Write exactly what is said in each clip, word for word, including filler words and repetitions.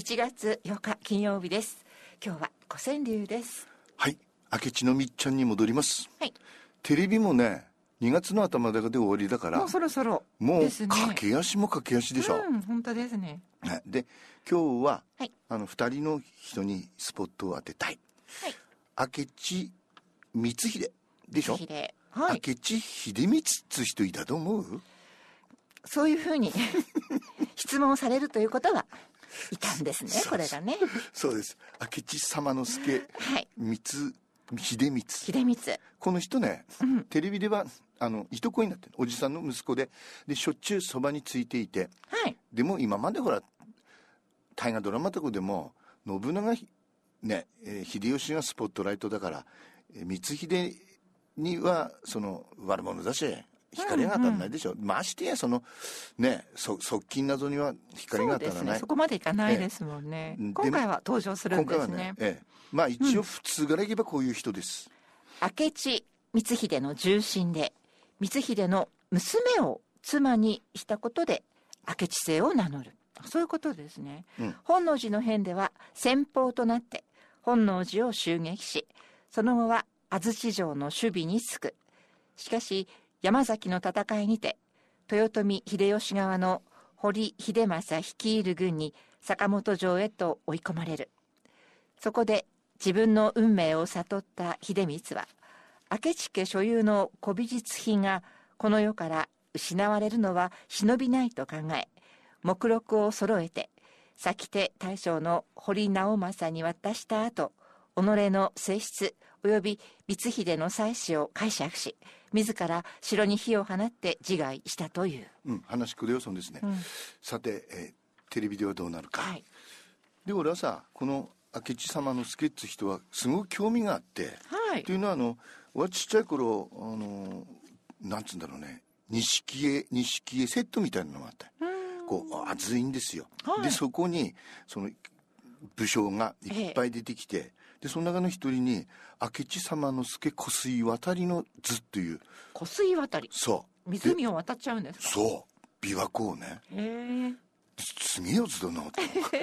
ちがつようか金曜日です。今日は古川流です。 はい、明智のみっちゃんに戻ります、 はい、 テレビもねにがつの頭だけで終わりだからもうそろそろもうですね。 駆け足も駆け足でしょ。 うん、本当ですね。 で今日は、 はい、あのふたりの人にスポットを当てたい、はい、明智光秀でしょ。 光秀、はい、 明智秀光っつ人いたと思う？ そういうふうに質問されるということはいたんですね。これがね。 そうです。明智様之助、はい、光秀光秀光この人ね、うん、テレビではあのいとこになってるおじさんの息子で、でしょっちゅうそばについていて、はい、でも今までほら大河ドラマとかでも信長ね、えー、秀吉がスポットライトだから、えー、光秀にはその悪者だし光が当たらないでしょ、うんうん、ましてやそのねそ側近などには光が当たらない。 そうですね、そこまでいかないですもんね、えー、今回は登場するんですね。今回はね、 えー、まあ一応普通からいけばこういう人です、 うん、明智光秀の重臣で光秀の娘を妻にしたことで明智姓を名乗る、そういうことですね、うん、本能寺の変では先鋒となって本能寺を襲撃し、その後は安土城の守備に就く。しかし山崎の戦いにて豊臣秀吉側の堀秀政率いる軍に坂本城へと追い込まれる。そこで自分の運命を悟った秀光は明智家所有の古美術品がこの世から失われるのは忍びないと考え、目録を揃えて先手大将の堀直政に渡した後、己の性質及び光秀の妻子を解釈し、自ら城に火を放って自害したという、 うん、話くれよそんですね、うん、さて、えー、テレビではどうなるか、はい、で俺はさこの明智様の助っつ人はすごく興味があって、はい、というのはあの俺はちっちゃい頃あのなんつうんだろうね、錦絵錦絵セットみたいなのがあって、こう熱いんですよ、はい、でそこにその武将がいっぱい出てきて、ええ、でその中の一人に明智様之助湖水渡りの図という。 湖水渡り、 そう湖を渡っちゃうんですか。 そう琵琶湖をね、へえすげえやつだなって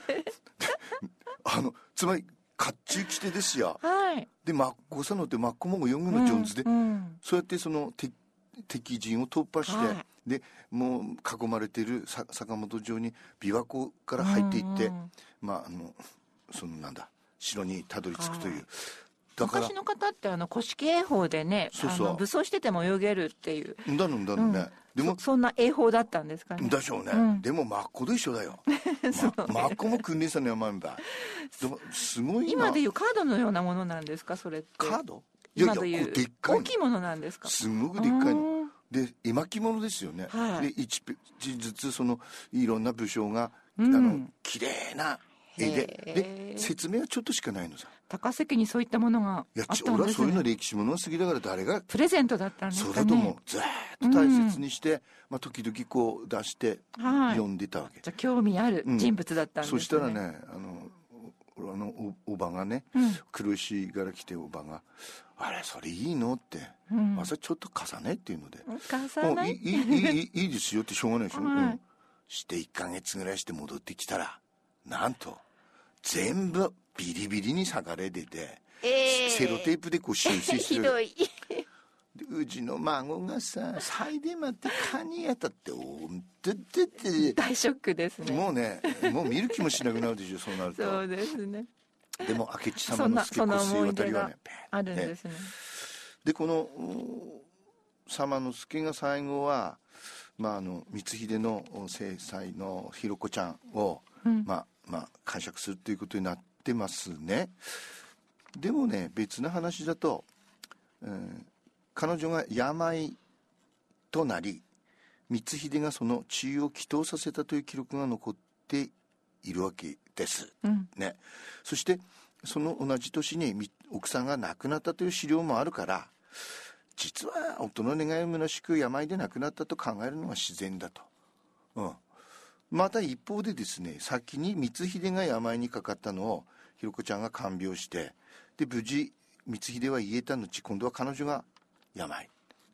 あのつまり甲冑着てですよ、はい、で真っ向さのって真っ向も泳ぐの上手で、うんうん、そうやってその敵敵陣を突破して、はい、でもう囲まれている坂本城に琵琶湖から入っていって、うんうん、まああのそのなんだ城にたどり着くという、はい、 だから昔の方ってあの古式泳法でね、そうそうあの武装してても泳げるっていうだのだのね、 うん、でも そ, そんな泳法だったんですかね。 でしょうね、うん、でも真っ向と一緒だよそう、ま、真っ向も訓練さんの山んだでもすごいな。 今でいうカードのようなものなんですかそれって。 カード今でいうでっかい大きいものなんですか。 すごくでっかいので絵巻物ですよね、はい、でいちページずつそのいろんな武将が、うん、あの綺麗な絵でで説明はちょっとしかないのさ。 高崎にそういったものがあったんですね。いや俺はそういうの歴史物が好きだから誰がプレゼントだったんですかね。 そうだと思う。ずーっと大切にして、うんまあ、時々こう出して読んでたわけ、はい、 じゃあ興味ある人物だったんですね、 うん、そしたらねあのあの お, おばがね、うん、黒石から来ておばがあれそれいいのって、うん、朝ちょっと重ねっていうので重ねいいいいいいですよってしょうがないでしょ、はいうん、していっかげつぐらいして戻ってきたらなんと全部ビリビリに裂かれてて、えー、セロテープでこう修正してるひどいでうちの孫がさ最で待ってカニやったっておんてってって大ショックですね。 もうねもう見る気もしなくなるでしょそうなると。 そうですね。 でも明智様の助湖水渡りはねあるんですね。 でこの様之助が最後は、まあ、あの光秀の正妻のひろ子ちゃんを、うんまあまあ、解釈するということになってますね。でもね別の話だと、えー、彼女が病となり光秀がその治癒を祈祷させたという記録が残っているわけです、うんね、そしてその同じ年に奥さんが亡くなったという資料もあるから実は夫の願いを虚しく病で亡くなったと考えるのが自然だと、うん、また一方でですね先に光秀が病にかかったのをひろ子ちゃんが看病してで無事光秀は癒えた後今度は彼女が病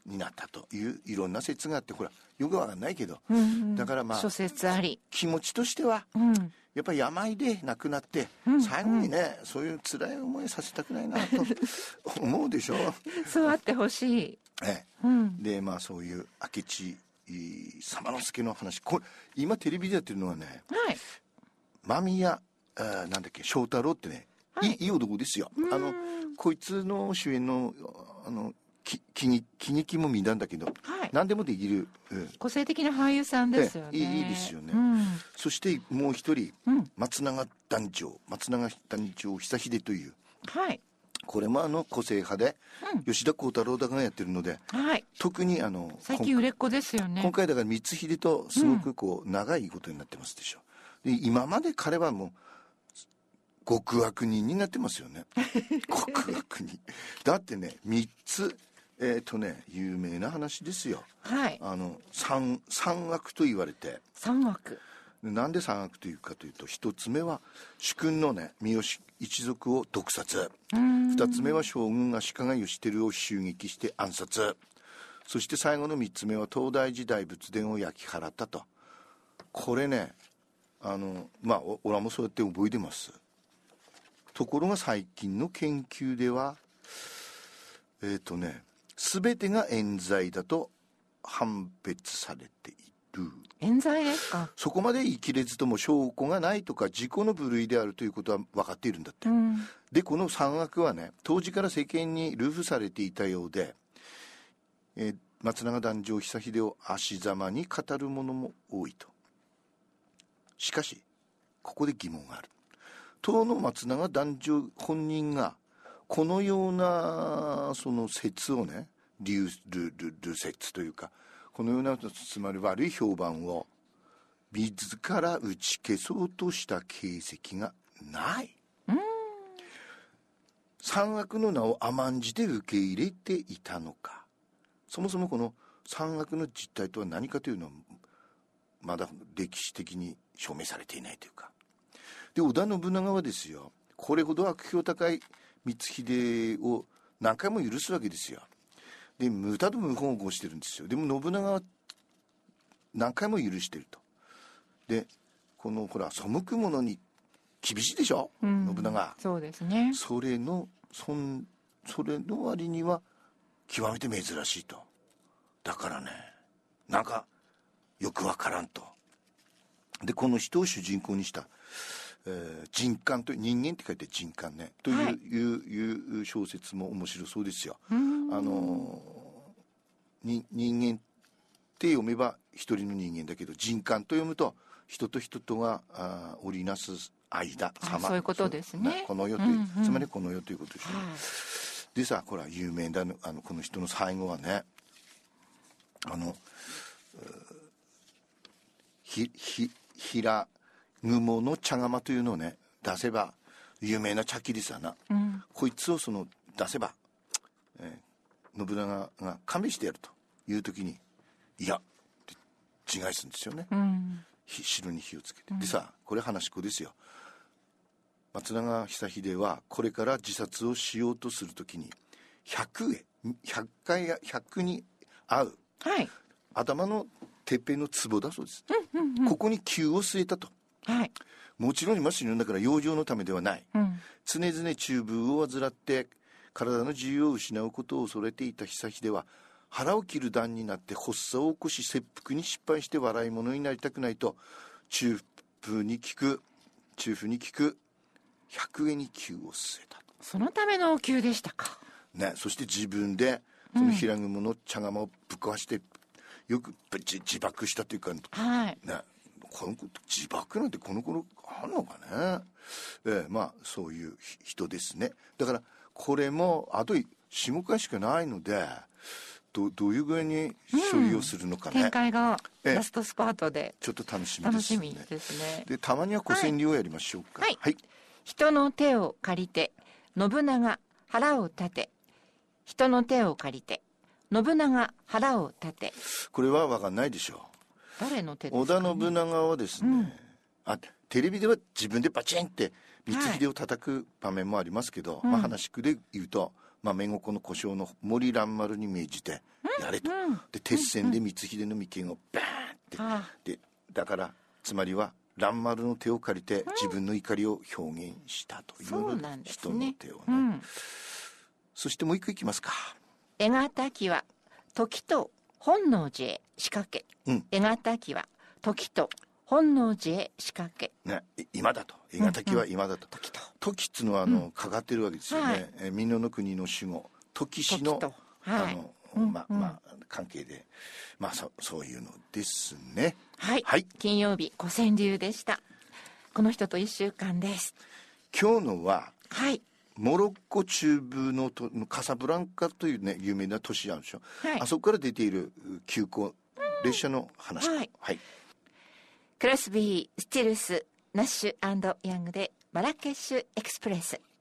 になったといういろんな説があって、ほらよくわかんないけど、 うんうん、 だからまあ諸説あり、 気持ちとしては、うん、やっぱり病で亡くなって、うん、最後にね、うん、そういう辛い思いさせたくないなと思うでしょそうあってほしい、 ええ、うん、でまあそういう明智様之助の話、これ今テレビでやってるのはね、はい、間宮なんだっけ翔太郎ってね、はい、いい男ですよ。あのこいつの主演のあの喜劇も見たんだけど、はい、何でもできる、うん、 個性的な俳優さんですよね。 いいですよね、うん、そしてもう一人、うん、松永団長松永団長久秀という、はい、これもあの個性派で、うん、吉田鋼太郎だがやってるので、はい、特にあの最近売れっ子ですよね。 今回だから光秀とすごくこう、うん、長いことになってますでしょ。で今まで彼はもう極悪人になってますよね極悪人だってねみっつえっ、ー、とね有名な話ですよ、はい、あの 3, 三悪と言われて、 三悪なんで三悪というかというと、一つ目は主君のね三好一族を毒殺、二つ目は将軍足利義輝を襲撃して暗殺、そして最後の三つ目は東大寺大仏殿を焼き払ったと。これねあのまあ俺もそうやって覚えてます。ところが最近の研究ではえっ、ー、とね全てが冤罪だと判別されている。 冤罪ですか。 そこまで言い切れずとも証拠がないとか事故の部類であるということは分かっているんだって、うん、でこの三悪はね当時から世間に流布されていたようで、えー、松永団長久秀を足ざまに語る者も多いと。しかしここで疑問がある。当の松永団長本人がこのようなその説をね流流説というか、このようなつまり悪い評判を自ら打ち消そうとした形跡がない。うん、三悪の名を甘んじて受け入れていたのか、そもそもこの三悪の実態とは何かというのはまだ歴史的に証明されていないというか。で織田信長はですよ、これほど悪評高い光秀を何回も許すわけですよ。で無駄と無言を起こしてるんですよ。でも信長は何回も許してると。でこのほら背く者に厳しいでしょ、うん、信長。 そうですね。 それのそんそれの割には極めて珍しいと。だからねなんかよくわからんと。でこの人を主人公にしたえー、人間と人間って書いて人間ねという、はい、いういう小説も面白そうですよ。あのに人間って読めば一人の人間だけど、人間と読むと人と人とがあ織りなす間様、 そういうことですね。 この世という、うんうん、つまりこの世ということですね。はい、でさこれは有名だの、あのこの人の最後はねあのひひひらぐもの茶釜というのをね出せば有名な茶切りさな、うん、こいつをその出せば、えー、信長が加してやるという時にいやって自害するんですよね、うん、白に火をつけて、うん、でさこれ話し子ですよ。松永久秀はこれから自殺をしようとする時にひゃくえひゃっかいひゃくに合う、はい、頭のてっぺんの壺だそうです、うんうんうん、ここに灸を据えたと。はい、もちろん今死ぬんだから養生のためではない、うん、常々中風を患って体の自由を失うことを恐れていた久秀は腹を切る段になって発作を起こし切腹に失敗して笑い者になりたくないと中風に効く中風に効く百会に灸を据えた。 そのためのお灸でしたか、 ね、そして自分でその平雲の茶釜をぶっ壊して、うん、よく自爆したというか、はいね、この自爆なんてこの頃あるのかね、えー、まあそういう人ですね。だからこれもあとよん、ごかいしかないので ど, どういう具合に処理をするのかね、うん、 展開がラストスパートでちょっと楽しみですね。楽しみですね。 でたまには古川柳をやりましょうか。はい、はい、 人の手を借りて信長腹を立て、人の手を借りて信長腹を立て。 これは分かんないでしょう。 誰の手ですかね。 織田信長はですね、うん、あテレビでは自分でバチンって光秀を叩く場面もありますけど、はい、まあ、話し句で言うとまあ、面国の故障の森蘭丸に命じてやれと、うん、で鉄線で光秀の眉間をバーンって、でだからつまりは蘭丸の手を借りて自分の怒りを表現したというので、うん、人の手をね、うん、そしてもう一個いきますか。 得難きは時と本能寺へ仕掛け、うん、得難きは時と本能寺へ仕掛け、 ね、今だと得難きは今だと、うんうん、時と時っつうのはあの、うん、かかってるわけですよね、はい、え美濃の国の守護時氏の、はい、あの、うん、まあまあ関係で、まあそそういうのですね。 はい、はい、金曜日古川流でした。この人と一週間です。 今日のは、 はい、 モロッコ中部のとカサブランカというね有名な都市あるでしょ、はい、あそこから出ている急行列車の話、うん、はい、はい、 クロスビー、スティルス、ナッシュ&ヤングでマラケシュエクスプレス。